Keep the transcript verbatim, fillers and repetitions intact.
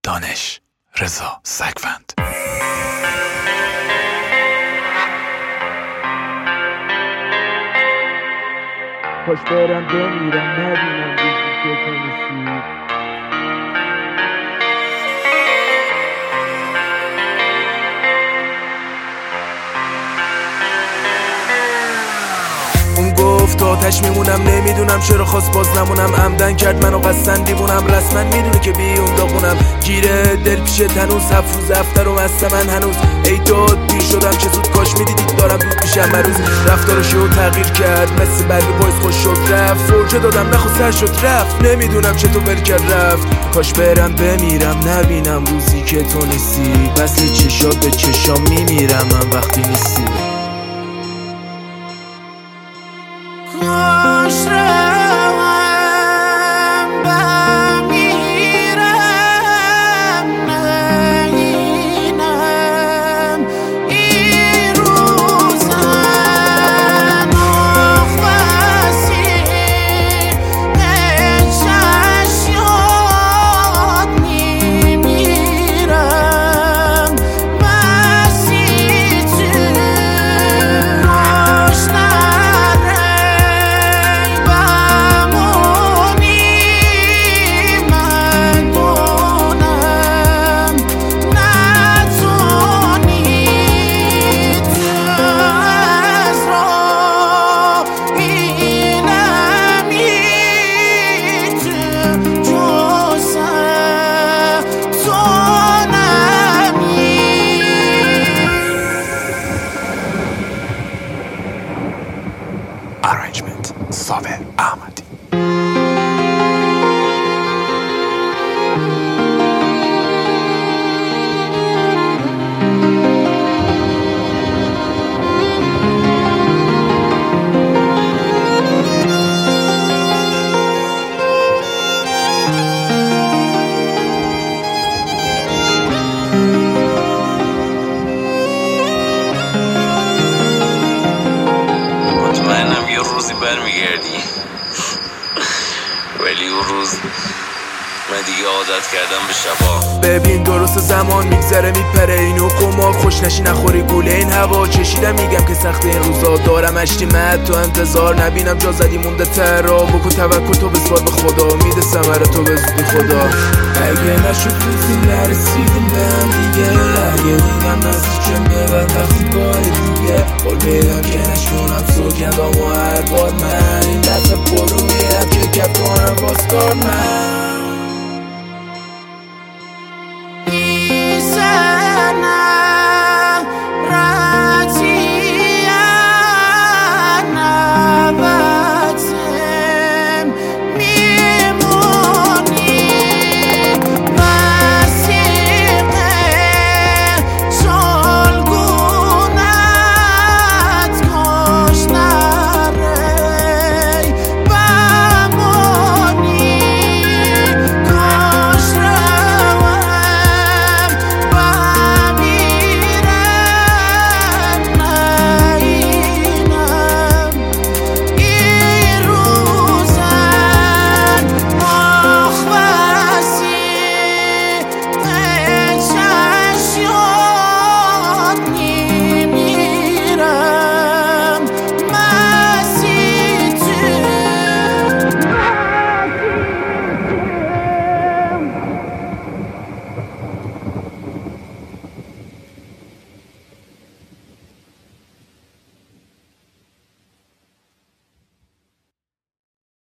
دانش، رضا سگوند. خوش برم بمیرم نبینم روزی که تو نیستی. اون گفت آتش میمونم، نمیدونم چرا خواست باز نمونم. عمدن کرد منو قصدن دیوونم، رسما میدونه که بی اون داغونم. گیره دل پیشه تنوز، هفت روز افتر و مست من هنوز. ای داد پیر شدم چه زود کاش میدیدید دارم دود میشم بروز. رفتارشو تغییر کرد مثل برگ پایز خوش شد رفت. فرجه دادم نخو سر شد رفت، نمیدونم چطور ول کرد رفت. کاش برم بمیرم نبینم روزی که تو نیستی. وصل چشات به چشام میمیرم من وقتی نیستی. کاش روم بمیرم نینم این روزن مخفصی پنشش یاد میمیرم بسی تو Arrangement صابر احمدی. برمیگردی ولی اون روز من دیگه عادت کردم به شبا. ببین درست زمان میگذره میپره اینو قمار. خوش نشی نخوری گوله این هوا. چشیدم میگم که سخت این روزا دارم اشتی مد تو انتظار. نبینم جا زدی مونده ترا. بکن توکل تو بسپار به خدا، میده ثمره تو به زودی خدا. اگه نشد روزی نرسیدیم به هم دیگه، اگه دیدم نزدیکم ببر وقتی بار دیگه. قول میدم که نشونم سوگندام و هر بار من این دست پر رو میرم که کف کنم باز کار من.